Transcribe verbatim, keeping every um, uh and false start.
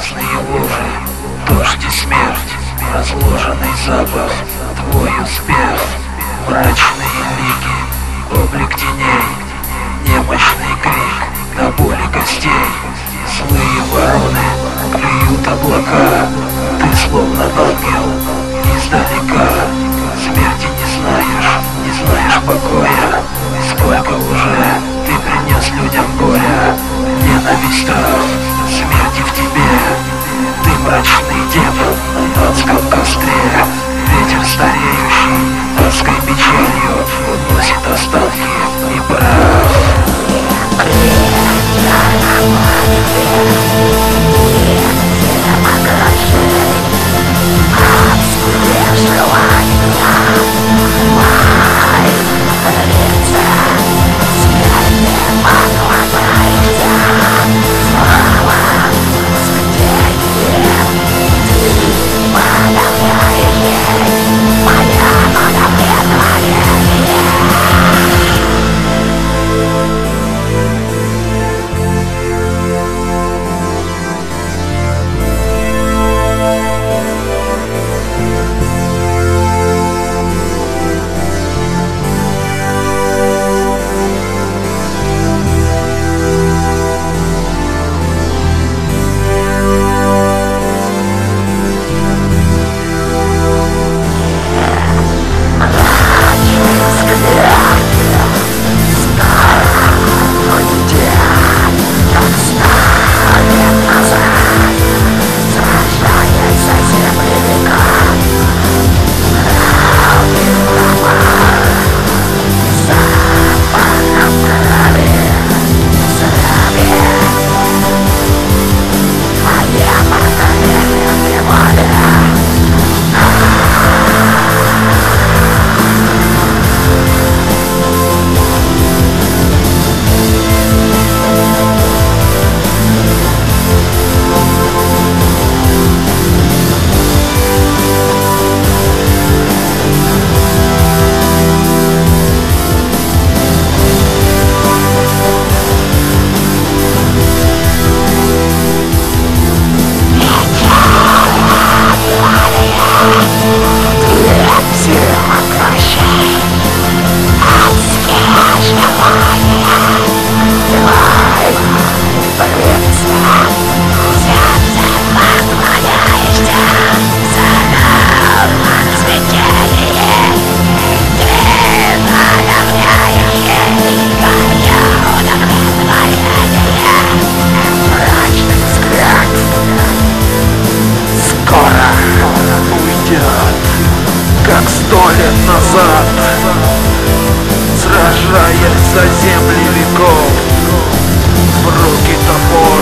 грязные воры, дождь и смерть, разложенный запах, твой успех, мрачные лики, облик теней, немощный крик до боли костей, злые вороны клюют облака, ты словно ангел издалека, смерти не знаешь, не знаешь покоя, сколько уже ты принес людям горя, ненависть, страх, смерти в тебе, ты мрачный демон на адском костре, ветер стареющий, адской печалью уносит останки и прах. Как сто лет назад, сражаясь за земли веков, в руки топор.